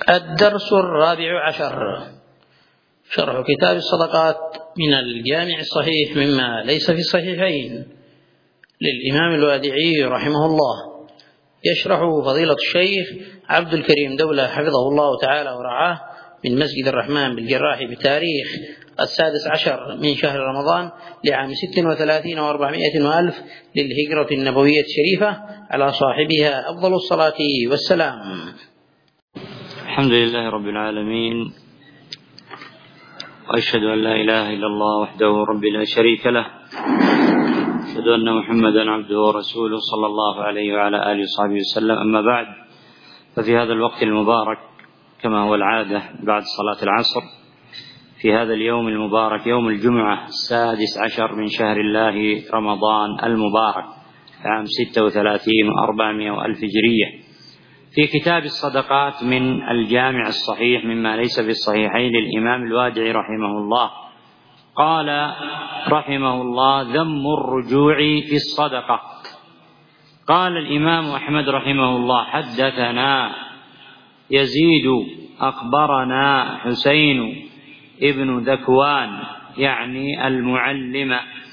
الدرس 14 شرح كتاب الصدقات من الجامع الصحيح مما ليس في الصحيحين للإمام الوادعي رحمه الله، يشرحه فضيلة الشيخ عبد الكريم دولة حفظه الله تعالى ورعاه من مسجد الرحمن بالجراح بتاريخ 16 من شهر رمضان لعام 36 و400 وألف للهجرة النبوية الشريفة، على صاحبها أفضل الصلاة والسلام. الحمد لله رب العالمين، وأشهد أن لا إله إلا الله وحده رب لا شريك له، أشهد أن محمدا عبده ورسوله صلى الله عليه وعلى آله وصحبه وسلم. أما بعد، ففي هذا الوقت المبارك كما هو العادة بعد صلاة العصر في هذا اليوم المبارك يوم الجمعة 16 من شهر الله رمضان المبارك عام 36 و400 وألف هجرية، في كتاب الصدقات من الجامع الصحيح مما ليس في الصحيحين للإمام الوادعي رحمه الله. قال رحمه الله: ذم الرجوع في الصدقة. قال الإمام أحمد رحمه الله: حدثنا يزيد أخبرنا حسين ابن ذكوان يعني المعلم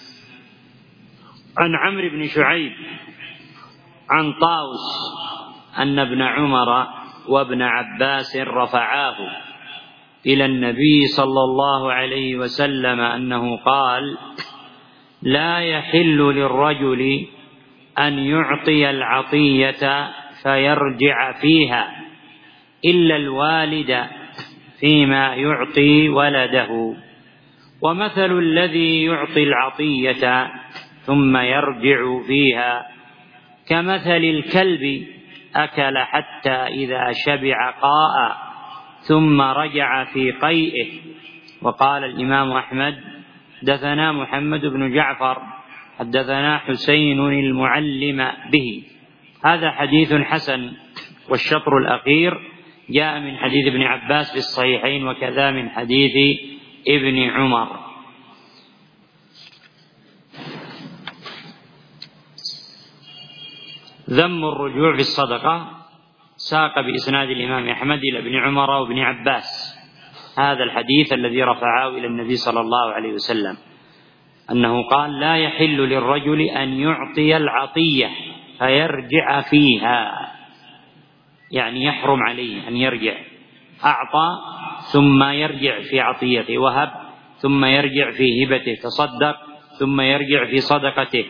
عن عمرو بن شعيب عن طاووس أن ابن عمر وابن عباس رفعاه إلى النبي صلى الله عليه وسلم أنه قال: لا يحل للرجل أن يعطي العطية فيرجع فيها إلا الوالد فيما يعطي ولده، ومثل الذي يعطي العطية ثم يرجع فيها كمثل الكلب أكل حتى إذا شبع قاء ثم رجع في قيئه. وقال الإمام أحمد: حدثنا محمد بن جعفر حدثنا حسين المعلم به. هذا حديث حسن، والشطر الأخير جاء من حديث ابن عباس في الصحيحين وكذا من حديث ابن عمر. ذم الرجوع في الصدقة ساق بإسناد الإمام أحمد إلى ابن عمر وابن عباس هذا الحديث الذي رفعه إلى النبي صلى الله عليه وسلم أنه قال: لا يحل للرجل أن يعطي العطية فيرجع فيها، يعني يحرم عليه أن يرجع. أعطى ثم يرجع في عطيته، وهب ثم يرجع في هبته، تصدق ثم يرجع في صدقته،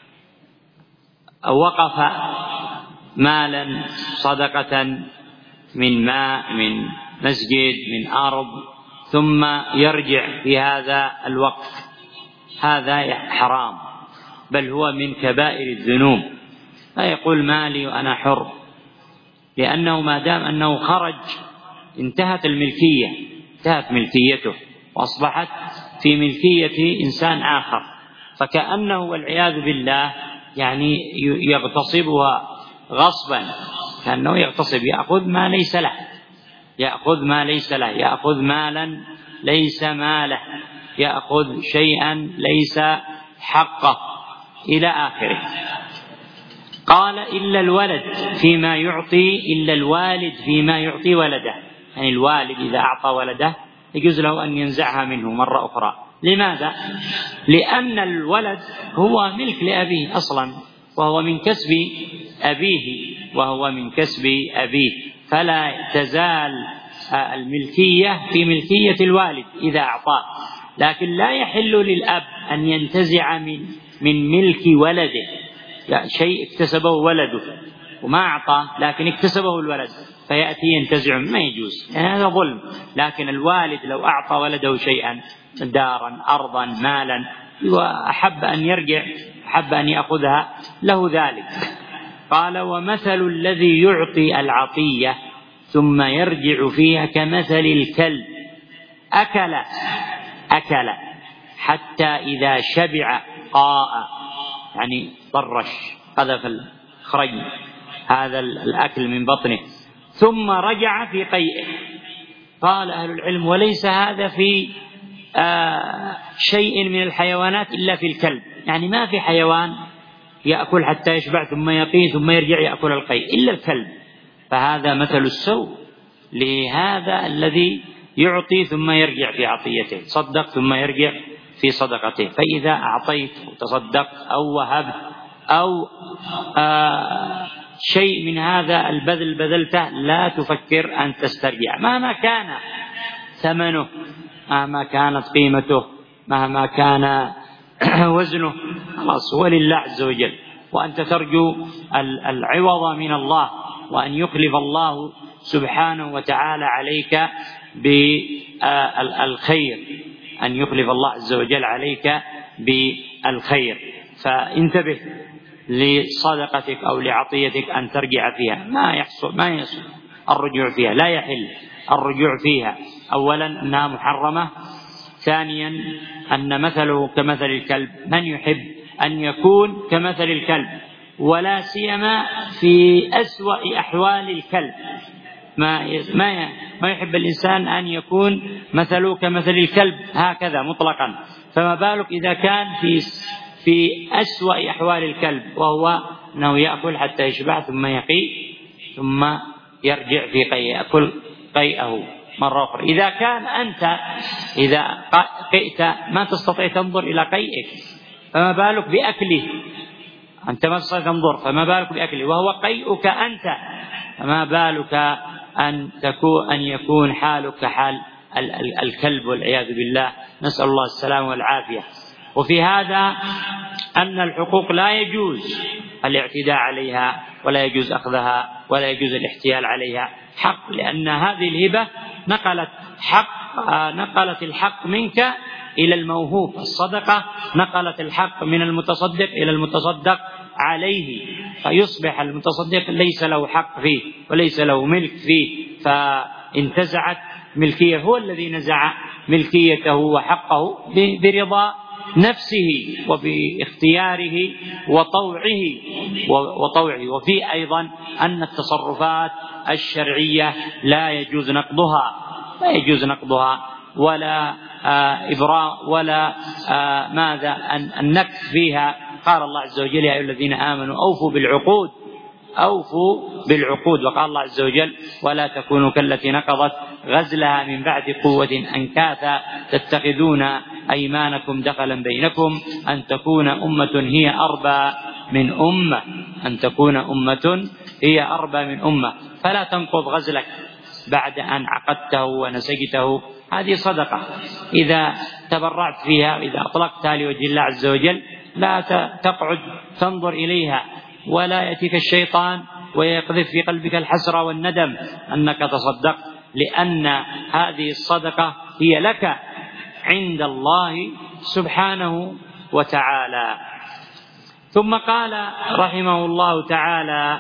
وقف مالا صدقة من ماء من مسجد من أرض ثم يرجع في هذا الوقف، هذا حرام، بل هو من كبائر الذنوب. لا يقول مالي وأنا حر، لأنه ما دام أنه خرج انتهت الملكية، انتهت ملكيته وأصبحت في ملكية إنسان آخر، فكأنه والعياذ بالله يعني يغتصبها غصبا، كأنه يغتصب، يأخذ ما ليس له، يأخذ ما ليس له، يأخذ مالا ليس ماله، يأخذ شيئا ليس حقه إلى آخره. قال: إلا الولد فيما يعطي، إلا الوالد فيما يعطي ولده، يعني الوالد إذا أعطى ولده يجوز له أن ينزعها منه مرة أخرى. لماذا؟ لأن الولد هو ملك لأبيه أصلا، وهو من كسب أبيه، وهو من كسب أبيه، فلا تزال الملكية في ملكية الوالد إذا أعطاه. لكن لا يحل للأب أن ينتزع من ملك ولده، يعني شيء اكتسبه ولده وما أعطاه لكن اكتسبه الولد فيأتي ينتزع، ما يجوز، يعني هذا ظلم. لكن الوالد لو أعطى ولده شيئا، دارا أرضا مالا، وأحب أن يرجع، أحب أن يأخذها، له ذلك. قال: ومثل الذي يعطي العطية ثم يرجع فيها كمثل الكلب أكل حتى إذا شبع قاء، يعني طرش، قذف الخرج هذا الأكل من بطنه، ثم رجع في قيئه. قال أهل العلم: وليس هذا في شيء من الحيوانات إلا في الكلب، يعني ما في حيوان يأكل حتى يشبع ثم يقي ثم يرجع يأكل القيء إلا الكلب، فهذا مثل السوء لهذا الذي يعطي ثم يرجع في عطيته، صدق ثم يرجع في صدقته. فإذا أعطيت وتصدقت أو وهبت أو شيء من هذا البذل بذلته لا تفكر أن تسترجع مهما كان ثمنه، مهما كانت قيمته، مهما كان وزنه، خلاص هو لله عز وجل. وأنت ترجو العوض من الله، وأن يخلف الله سبحانه وتعالى عليك بالخير، أن يخلف الله عز وجل عليك بالخير. فانتبه لصدقتك أو لعطيتك أن ترجع فيها، ما يصل الرجوع فيها، لا يحل الرجوع فيها. أولا أنها محرمة، ثانيا أن مثله كمثل الكلب، من يحب أن يكون كمثل الكلب، ولا سيما في أسوأ أحوال الكلب، ما يحب الإنسان أن يكون مثله كمثل الكلب هكذا مطلقا، فما بالك إذا كان في أسوأ أحوال الكلب، وهو أنه يأكل حتى يشبع ثم يقيء ثم يرجع في قيء، يأكل قيئه مرة أخرى. إذا كان أنت إذا قئت ما تستطيع تنظر إلى قيئك، فما بالك بأكله، أنت ما تستطيع تنظر، فما بالك بأكله وهو قيئك أنت، فما بالك أن يكون حالك كحال الكلب والعياذ بالله، نسأل الله السلامة والعافية. وفي هذا أن الحقوق لا يجوز الاعتداء عليها، ولا يجوز أخذها، ولا يجوز الاحتيال عليها، حق، لأن هذه الهبة نقلت الحق منك إلى الموهوب، الصدقة نقلت الحق من المتصدق إلى المتصدق عليه، فيصبح المتصدق ليس له حق فيه وليس له ملك فيه، فانتزعت ملكية، هو الذي نزع ملكيته وحقه برضا نفسه وباختياره وطوعه. وفي أيضا أن التصرفات الشرعية لا يجوز نقضها ولا إبراء ولا النكث فيها. قال الله عز وجل: يا أيها الذين آمنوا أوفوا بالعقود. وقال الله عز وجل: ولا تكونوا كالتي نقضت غزلها من بعد قوة أنكاثا تتخذون أيمانكم دخلا بينكم أن تكون أمة هي أربى من أمة. فلا تنقض غزلك بعد أن عقدته ونسجته، هذه صدقة إذا تبرعت فيها، إذا أطلقتها لوجه الله عز وجل، لا تقعد تنظر إليها، ولا يأتيك الشيطان ويقذف في قلبك الحسرة والندم أنك تصدقت، لأن هذه الصدقة هي لك عند الله سبحانه وتعالى. ثم قال رحمه الله تعالى: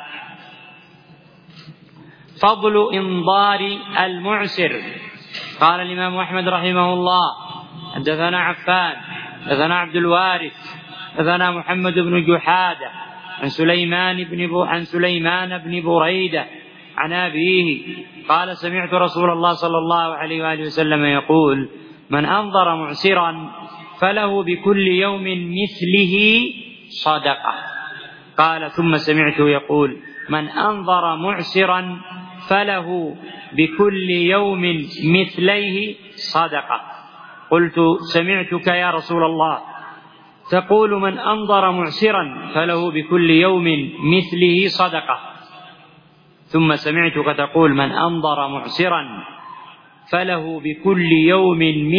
فضل إنظار المعسر. قال الإمام أحمد رحمه الله: حدثنا عفان، حدثنا عبد الوارث، حدثنا محمد بن جحادة عن سليمان بن بريدة عن أبيه قال: سمعت رسول الله صلى الله عليه وآله وسلم يقول: من أنظر معسرا فله بكل يوم مثله صدقة. قال: ثم سمعته يقول: من أنظر معسرا فله بكل يوم مثليه صدقة. قلت: سمعتك يا رسول الله تقول: من أنظر معسرا فله بكل يوم مثله صدقة. ثم سمعتك تقول: من أنظر معسرا فله بكل يوم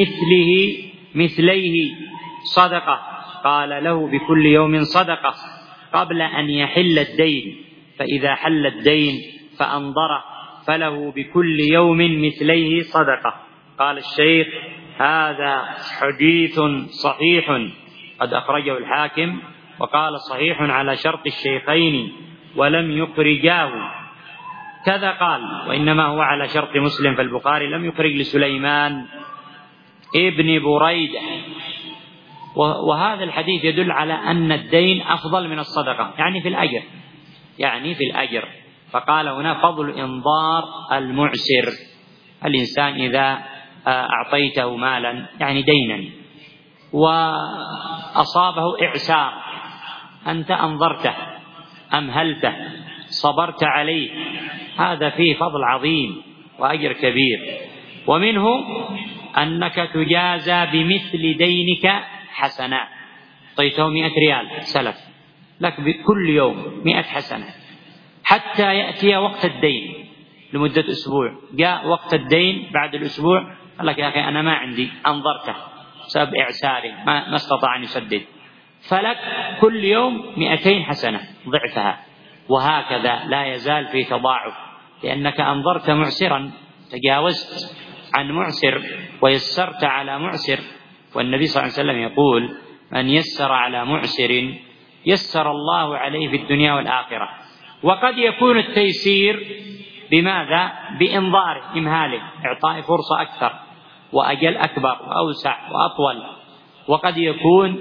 مثليه صدقة. قال: له بكل يوم صدقة قبل أن يحل الدين، فإذا حل الدين فأنظره فله بكل يوم مثليه صدقة. قال الشيخ: هذا حديث صحيح قد أخرجه الحاكم، وقال صحيح على شرط الشيخين ولم يخرجاه، كذا قال، وإنما هو على شرط مسلم، فالبخاري لم يخرج لسليمان ابن بريدة. وهذا الحديث يدل على أن الدين أفضل من الصدقة، يعني في الأجر. فقال هنا: فضل إنظار المعسر. الإنسان إذا أعطيته مالا، يعني دينا، وأصابه إعسار، أنت أنظرته، أمهلته، صبرت عليه، هذا فيه فضل عظيم، وأجر كبير. ومنه أنك تجازى بمثل دينك حسنات. أعطيته 100 ريال سلف، لك بكل يوم 100 حسنة حتى يأتي وقت الدين لمدة أسبوع. جاء وقت الدين بعد الأسبوع قال لك يا أخي أنا ما عندي، أنظرته بسبب إعساري ما استطاع أن يسدد، فلك كل يوم 200 حسنة ضعفها. وهكذا لا يزال في تضاعف، لأنك أنظرت معسرا، تجاوزت عن معسر ويسرت على معسر. والنبي صلى الله عليه وسلم يقول: من يسر على معسر يسر الله عليه في الدنيا والآخرة. وقد يكون التيسير بماذا؟ بإنظاره، إمهاله، إعطائه فرصة أكثر وأجل أكبر وأوسع وأطول. وقد يكون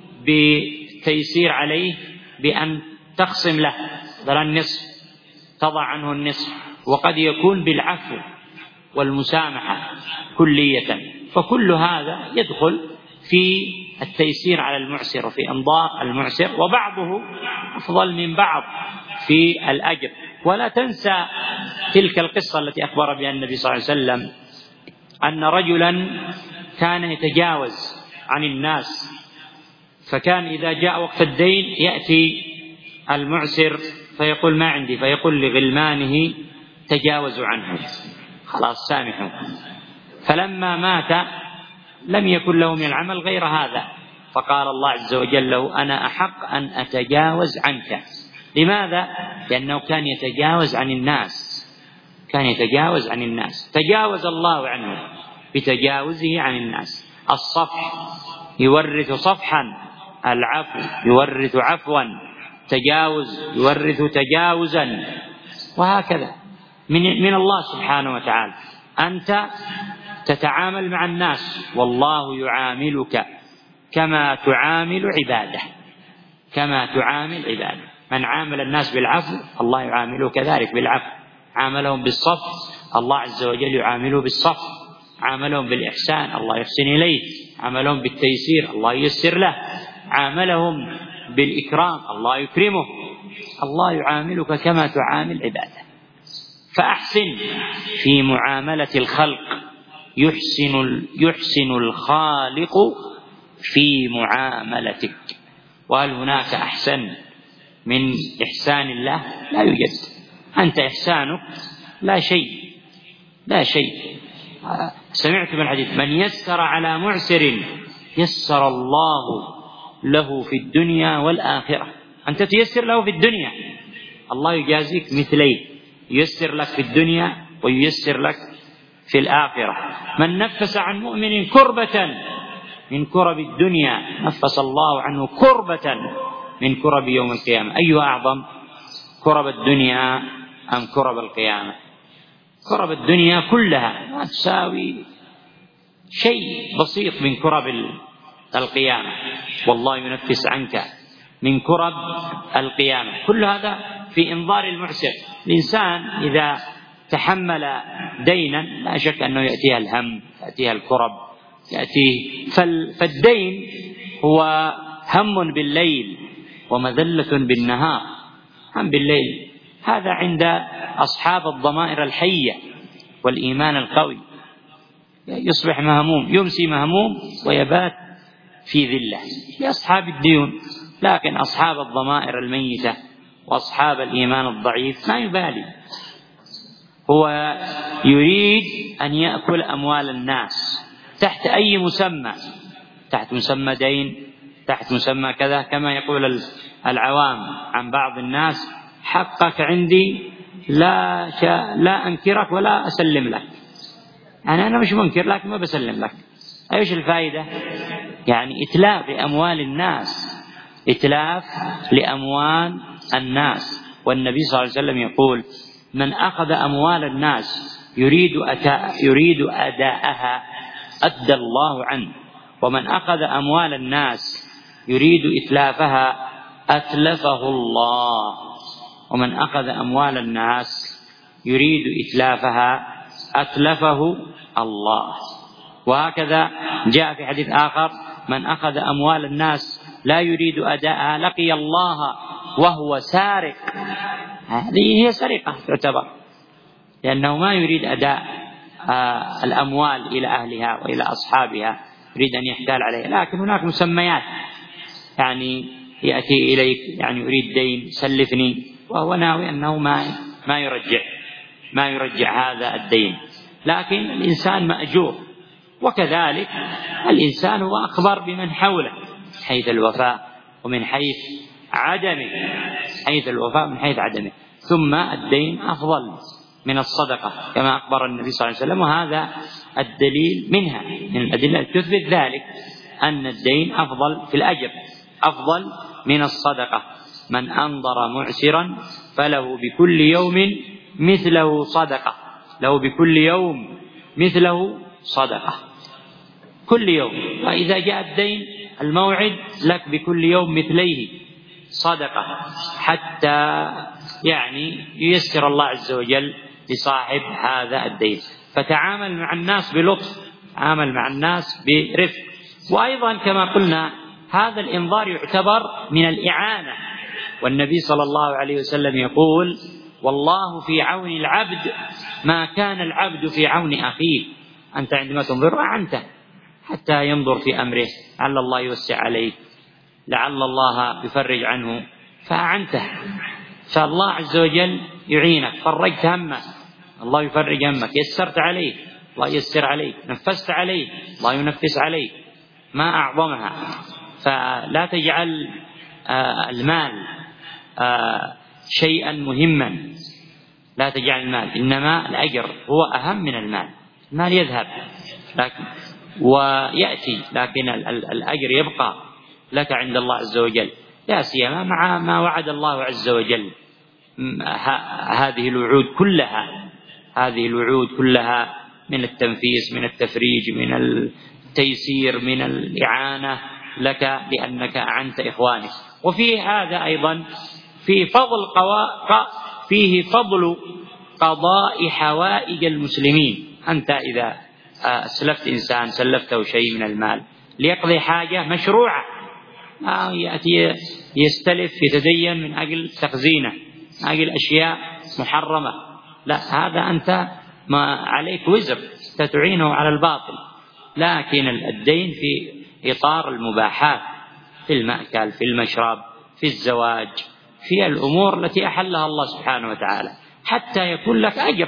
بتيسير عليه بأن تقسم له مثلا النصف، تضع عنه النصف. وقد يكون بالعفو والمسامحة كلية. فكل هذا يدخل في التيسير على المعسر وفي إنظار المعسر، وبعضه أفضل من بعض في الأجر. ولا تنسى تلك القصة التي أخبر بها النبي صلى الله عليه وسلم أن رجلا كان يتجاوز عن الناس، فكان إذا جاء وقت الدين يأتي المعسر فيقول ما عندي، فيقول لغلمانه تجاوزوا عنه، خلاص سامحوا. فلما مات لم يكن له من العمل غير هذا، فقال الله عز وجل له: أنا أحق أن أتجاوز عنك. لماذا؟ لأنه كان يتجاوز عن الناس، كان يتجاوز عن الناس، تجاوز الله عنه بتجاوزه عن الناس. الصفح يورث صفحا، العفو يورث عفوا، تجاوز يورث تجاوزا، وهكذا من الله سبحانه وتعالى. أنت تتعامل مع الناس والله يعاملك كما تعامل عباده، كما تعامل عباده. من عامل الناس بالعفو الله يعامله كذلك بالعفو، عاملهم بالصفح الله عز وجل يعامله بالصفح، عاملهم بالإحسان الله يحسن إليه، عاملهم بالتيسير الله ييسر له، عاملهم بالإكرام الله يكرمه. الله يعاملك كما تعامل عباده. فأحسن في معاملة الخلق، يحسن الخالق في معاملتك. وهل هناك أحسن من إحسان الله؟ لا يوجد. أنت إحسانك لا شيء، لا شيء. سمعت من الحديث: من يسر على معسر يسر الله له في الدنيا والآخرة. أنت تيسر له في الدنيا، الله يجازيك مثليه، ييسر لك في الدنيا وييسر لك في الآخرة. من نفس عن مؤمن كربة من كرب الدنيا نفس الله عنه كربة من كرب يوم القيامة. أيها أعظم، كرب الدنيا أم كرب القيامة؟ كرب الدنيا كلها ما تساوي شيء بسيط من كرب القيامة، والله ينفس عنك من كرب القيامة. كل هذا في إنظار المعسر. الإنسان إذا تحمل دينا لا شك أنه يأتيها الهم، يأتيها الكرب، يأتيه. فالدين هو هم بالليل ومذلة بالنهار. هم بالليل هذا عند أصحاب الضمائر الحية والإيمان القوي، يصبح مهموم، يمسي مهموم ويبات في ذلة لأصحاب الديون. لكن أصحاب الضمائر الميتة وأصحاب الإيمان الضعيف ما يبالي، هو يريد أن يأكل أموال الناس تحت أي مسمى، تحت مسمى دين، تحت مسمى كذا. كما يقول العوام عن بعض الناس: حقك عندي لا أنكرك ولا أسلم لك. يعني أنا مش منكر لكن ما بسلم لك. أيش الفائدة؟ يعني إتلاف لأموال الناس، إتلاف لأموال الناس. والنبي صلى الله عليه وسلم يقول: من أخذ أموال الناس يريد أداءها أدى الله عنه، ومن أخذ أموال الناس يريد إتلافها أتلفه الله، ومن أخذ أموال الناس يريد إتلافها أتلفه الله. وهكذا جاء في حديث آخر: من أخذ أموال الناس لا يريد أداءها لقي الله وهو سارق. هذه هي سرقة تعتبر. لأنه ما يريد أداء الأموال إلى أهلها وإلى أصحابها، يريد أن يحتال عليها. لكن هناك مسميات، يعني يأتي إليك يعني يريد دين سلفني، وهو ناوي أنه ما يرجع هذا الدين، لكن الإنسان مأجور. وكذلك الإنسان هو أخبر بمن حوله حيث الوفاء ومن حيث عدمه، ثم الدين أفضل من الصدقة كما أخبر النبي صلى الله عليه وسلم، وهذا الدليل منها من الأدلة التي تثبت ذلك، أن الدين أفضل في الأجر، أفضل من الصدقة. من أنظر معسرا فله بكل يوم مثله صدقة، كل يوم. وإذا جاء الدين الموعد لك بكل يوم مثليه صدقة، حتى يعني ييسر الله عز وجل لصاحب هذا الدين. فتعامل مع الناس بلطف، عامل مع الناس برفق. وأيضا كما قلنا هذا الإنظار يعتبر من الإعانة، والنبي صلى الله عليه وسلم يقول: والله في عون العبد ما كان العبد في عون أخيه. أنت عندما تنظر أعنته حتى ينظر في أمره، لعل الله يوسع عليه، لعل الله يفرج عنه، فأعنته. فالله عز وجل يعينك، فرجت همه الله يفرج همك، يسرت عليه الله ييسر عليك، نفست عليه الله ينفس عليك. ما أعظمها. فلا تجعل المال شيئا مهما، لا تجعل المال، إنما الأجر هو أهم من المال. المال يذهب لكن ويأتي، لكن الأجر يبقى لك عند الله عز وجل، لا سيما مع ما وعد الله عز وجل. هذه الوعود كلها من التنفيس، من التفريج، من التيسير، من الإعانة لك لأنك أعنت إخوانك. وفي هذا أيضا فيه فضل قضاء حوائج المسلمين. أنت إذا أسلفت إنسان، سلفته شيء من المال ليقضي حاجة مشروعة، يأتي يستلف يتدين من أجل تخزينه، من أجل أشياء محرمة، لا، هذا أنت ما عليك وزر، تعينه على الباطل. لكن الدين في إطار المباحات، في المأكل، في المشرب، في الزواج، في الأمور التي أحلها الله سبحانه وتعالى، حتى يكون لك أجر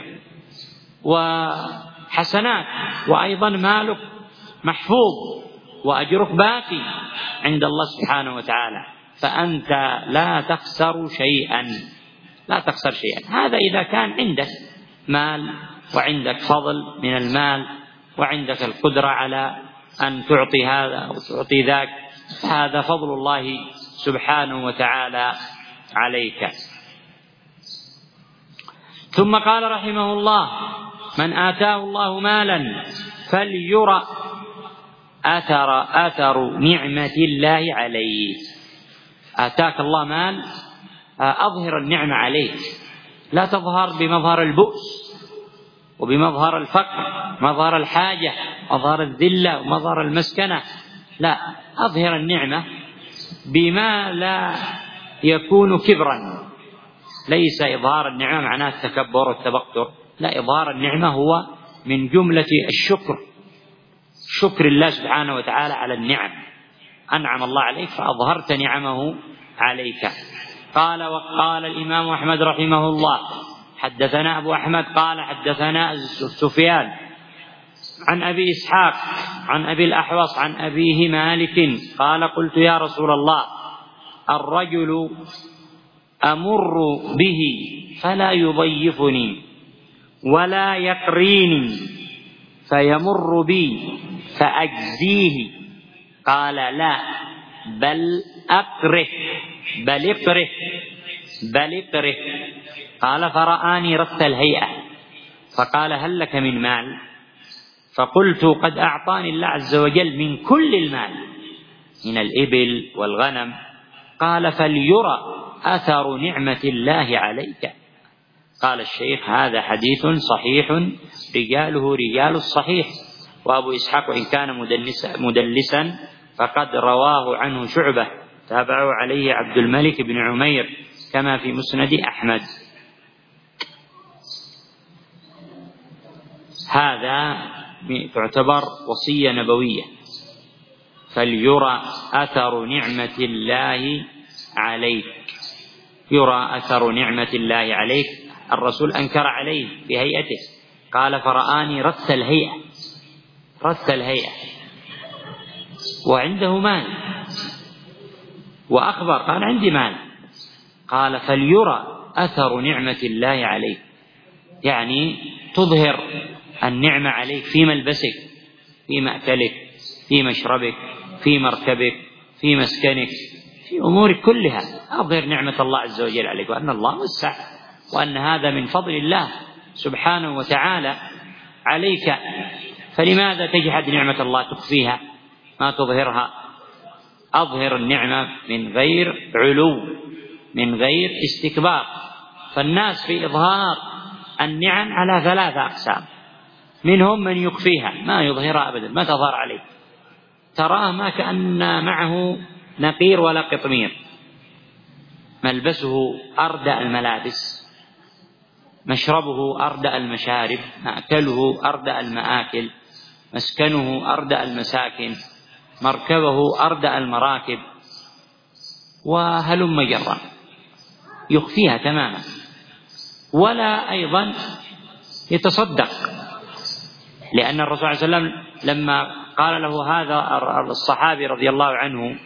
وحسنات، وأيضا مالك محفوظ وأجرك باقي عند الله سبحانه وتعالى. فأنت لا تخسر شيئا. هذا إذا كان عندك مال وعندك فضل من المال وعندك القدرة على أن تعطي هذا أو تعطي ذاك، هذا فضل الله سبحانه وتعالى عليك. ثم قال رحمه الله: من آتاه الله مالا فليرى أثر نعمة الله عليه. آتاك الله مال، أظهر النعمة عليك، لا تظهر بمظهر البؤس وبمظهر الفقر، مظهر الحاجة، مظهر الذلة ومظهر المسكنة، لا، أظهر النعمة بما لا يكون كبرا. ليس إظهار النعمة معناه التكبر والتبختر، لا، إظهار النعمة هو من جملة الشكر، شكر الله سبحانه وتعالى على النعم. أنعم الله عليك فأظهرت نعمه عليك. وقال الإمام أحمد رحمه الله: حدثنا أبو أحمد قال حدثنا سفيان عن أبي إسحاق عن أبي الأحوص عن أبيه مالك قال: قلت يا رسول الله، الرجل أمر به فلا يضيفني ولا يقريني فيمر بي فأجزيه. قال: لا، بل أقره، بل اقره. قال: فرآني رث الهيئة فقال: هل لك من مال؟ فقلت: قد أعطاني الله عز وجل من كل المال، من الإبل والغنم. قال: فليرى أثر نعمة الله عليك. قال الشيخ: هذا حديث صحيح رجاله رجال الصحيح، وأبو إسحاق وإن كان مدلسا فقد رواه عنه شعبة، تابعه عليه عبد الملك بن عمير كما في مسند أحمد. هذا تعتبر وصية نبوية. فليرى أثر نعمة الله عليك، يرى أثر نعمة الله عليك. الرسول أنكر عليه بهيئته، قال فرآني رث الهيئة وعنده مال، وأخبر قال عندي مال، قال فليرى أثر نعمة الله عليك، يعني تظهر النعمة عليك في ملبسك، في مأكلك، في مشربك، في مركبك، في مسكنك، في أمورك كلها، أظهر نعمة الله عز وجل عليك، وأن الله وسع، وأن هذا من فضل الله سبحانه وتعالى عليك. فلماذا تجحد نعمة الله تخفيها ما تظهرها؟ أظهر النعمة من غير علو، من غير استكبار. فالناس في إظهار النعم على 3 أقسام، منهم من يخفيها ما يظهرها أبدا، ما تظهر عليه، تراه ما كأن معه نقير ولا قطمير، ملبسه أردأ الملابس، مشربه أردأ المشارب، مأكله أردأ المآكل، مسكنه أردأ المساكن، مركبه أردأ المراكب، وهلم جرا، يخفيها تماما. ولا أيضا يتصدق، لأن الرسول صلى الله عليه وسلم لما قال له هذا الصحابي رضي الله عنه،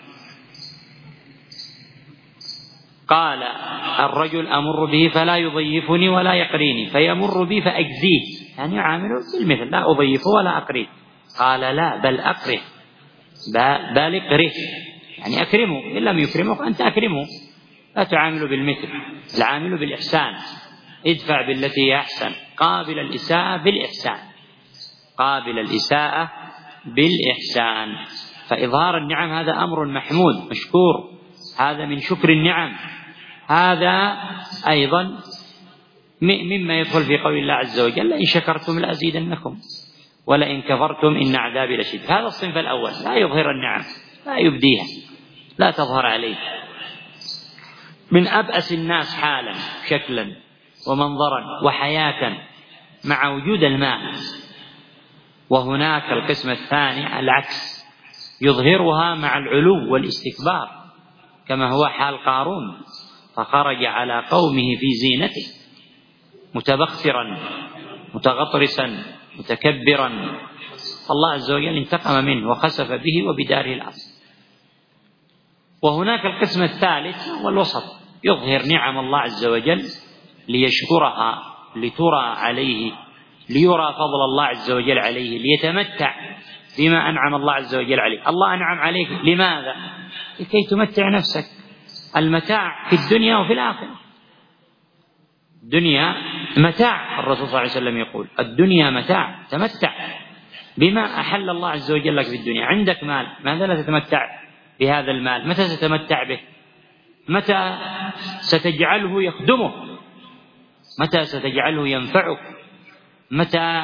قال الرجل أمر به فلا يضيفني ولا يقريني، فيمر بي فأجزيه، يعني عامله بالمثل، لا أضيفه ولا أقريه. قال لا بل أقره، بل اقره، يعني أكرمه، إن لم يكرمه أنت أكرمه، لا تعامله بالمثل، العامل بالإحسان، ادفع بالتي هي أحسن، قابل الإساءة بالإحسان، قابل الإساءة بالإحسان. فإظهار النعم هذا أمر محمود مشكور، هذا من شكر النعم. هذا أيضا مما يدخل في قول الله عز وجل لئن شكرتم لأزيدنكم ولئن كفرتم إن عذابي لشديد. هذا الصنف الأول، لا يظهر النعم، لا يبديها، لا تظهر عليه. من أبأس الناس حالا شكلا ومنظرا وحياة مع وجود المال. وهناك القسم الثاني العكس، يظهرها مع العلو والاستكبار، كما هو حال قارون، فخرج على قومه في زينته متبخترا متغطرسا متكبرا، الله عز وجل انتقم منه وخسف به وبداره الأرض. وهناك القسم الثالث والوسط، يظهر نعم الله عز وجل ليشكرها، لترى عليه، ليرى فضل الله عز وجل عليه، ليتمتع بما أنعم الله عز وجل عليه. الله أنعم عليك لماذا؟ لكي تمتع نفسك، المتاع في الدنيا وفي الآخرة. الدنيا متاع، الرسول صلى الله عليه وسلم يقول الدنيا متاع، تمتع بما أحل الله عز وجل لك في الدنيا. عندك مال، ماذا لا تتمتع بهذا المال؟ متى ستتمتع به؟ متى ستجعله يخدمه؟ متى ستجعله ينفعك؟ متى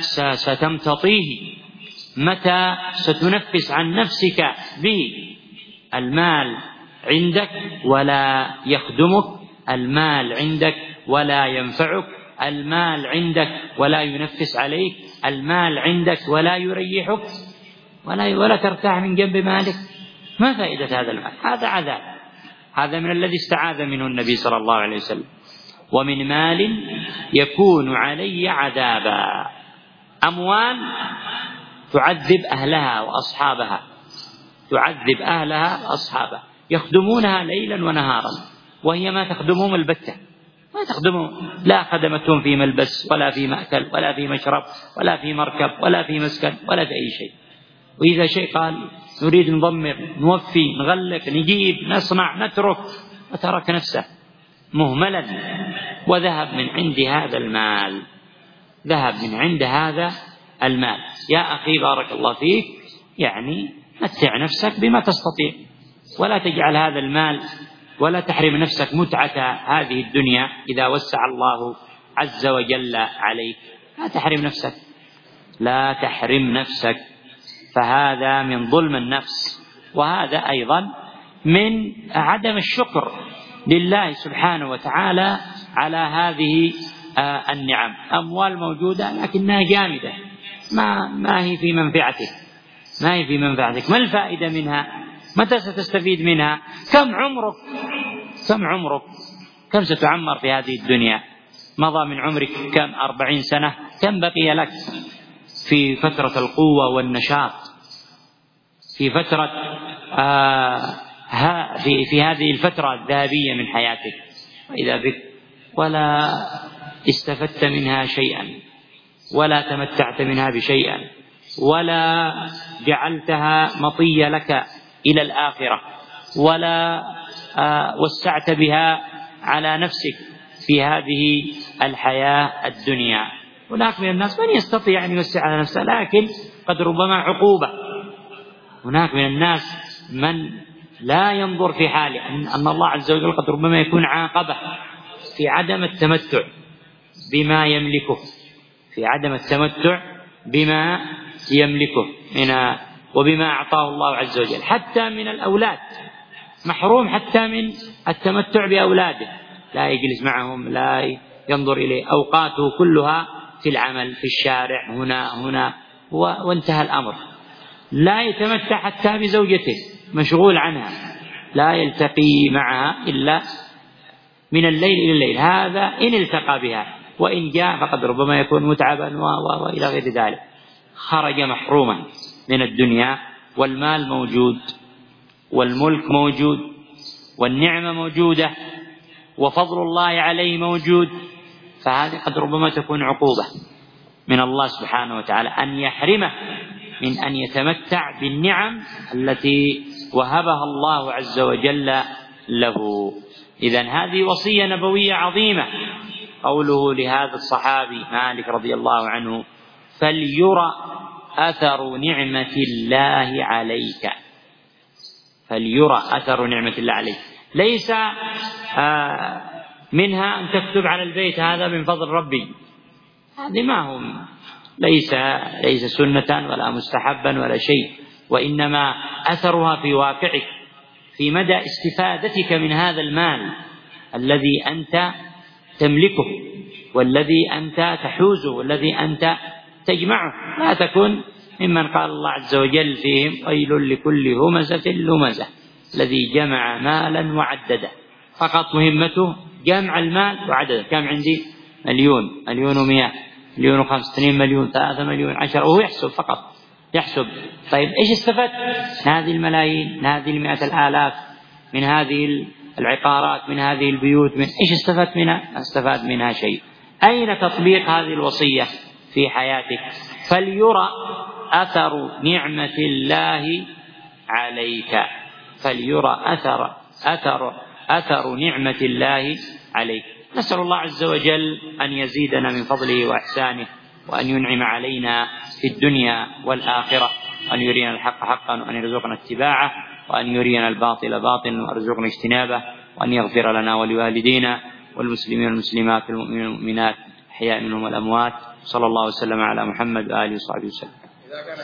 ستمتطيه؟ متى ستنفس عن نفسك به؟ المال عندك ولا يخدمك، المال عندك ولا ينفعك، المال عندك ولا ينفس عليك، المال عندك ولا يريحك، ولا ترتاح من جنب مالك. ما فائدة هذا المال؟ هذا عذاب، هذا من الذي استعاذ منه النبي صلى الله عليه وسلم. ومن مال يكون علي عذابا، أموال تعذب أهلها وأصحابها، تعذب أهلها وأصحابها، يخدمونها ليلا ونهارا وهي ما تخدمهم البتة، ما تخدمهم، لا خدمتهم في ملبس ولا في مأكل ولا في مشرب ولا في مركب ولا في مسكن ولا في أي شيء. وإذا شيء قال نريد نضمر نوفي نغلق نجيب نصنع نترك، وترك نفسه مهملا، وذهب من عند هذا المال، ذهب من عند هذا المال. يا أخي بارك الله فيك، يعني متع نفسك بما تستطيع، ولا تجعل هذا المال، ولا تحرم نفسك متعة هذه الدنيا إذا وسع الله عز وجل عليك، لا تحرم نفسك، لا تحرم نفسك، فهذا من ظلم النفس، وهذا أيضا من عدم الشكر لله سبحانه وتعالى على هذه النعم. أموال موجودة لكنها جامدة، ما هي في منفعتك، ما هي في منفعتك. ما الفائدة منها؟ متى ستستفيد منها؟ كم عمرك كم ستعمر في هذه الدنيا؟ مضى من عمرك كم؟ 40 سنة. كم بقي لك في فترة القوة والنشاط، في فترة في هذه الفترة الذهبية من حياتك؟ وإذا بك ولا استفدت منها شيئا، ولا تمتعت منها بشيئا، ولا جعلتها مطية لك إلى الآخرة، ولا وسعت بها على نفسك في هذه الحياة الدنيا. هناك من الناس من يستطيع أن يوسع على نفسه، لكن قد ربما عقوبة. هناك من الناس من لا ينظر في حاله أن الله عز وجل قد ربما يكون عاقبة في عدم التمتع بما يملكه، في عدم التمتع بما يملكه وبما أعطاه الله عز وجل. حتى من الأولاد محروم، حتى من التمتع بأولاده، لا يجلس معهم، لا ينظر إليه، أوقاته كلها في العمل، في الشارع، هنا وانتهى الأمر. لا يتمتع حتى بزوجته، مشغول عنها، لا يلتقي معها إلا من الليل إلى الليل، هذا إن التقى بها، وإن جاء فقد ربما يكون متعبا وإلى غير ذلك. خرج محروما من الدنيا، والمال موجود، والملك موجود، والنعمة موجودة، وفضل الله عليه موجود، فهذه قد ربما تكون عقوبة من الله سبحانه وتعالى أن يحرمه من أن يتمتع بالنعم التي وهبها الله عز وجل له. إذن هذه وصية نبوية عظيمة. قوله لهذا الصحابي مالك رضي الله عنه: فليرى أثر نعمة الله عليك. فليرى أثر نعمة الله عليك، ليس منها أن تكتب على البيت هذا من فضل ربي، هذه ما هم، ليس سنة ولا مستحبا ولا شيء، وإنما أثرها في واقعك، في مدى استفادتك من هذا المال الذي أنت تملكه، والذي أنت تحوزه، والذي أنت تجمعه. لا تكن ممن قال الله عز وجل فيهم: ويل لكل همزة لمزة الذي جمع مالا وعدده. فقط مهمته جمع المال وعدده. كم عندي؟ 1,000,000، 1,100,000، 1,005,000، 2,000,000، 3,000,000، 10، وهو يحسب فقط، يحسب. طيب إيش استفدت من هذه الملايين، من هذه 100,000، من هذه العقارات، من هذه البيوت، من إيش استفدت منها؟ ما استفاد منها شيء. أين تطبيق هذه الوصية في حياتك؟ فليرى أثر نعمة الله عليك. فليرى أثر نعمة الله عليك. نسأل الله عز وجل أن يزيدنا من فضله وإحسانه، وأن ينعم علينا في الدنيا والآخرة، وأن يرينا الحق حقا وأن يرزقنا اتباعه، وأن يرينا الباطل باطلا وأرزقنا اجتنابه، وأن يغفر لنا ولوالدينا والمسلمين والمسلمات والمؤمنين والمؤمنات الأحياء منهم والأموات. صلى الله وسلم على محمد وآله وصحبه وسلم.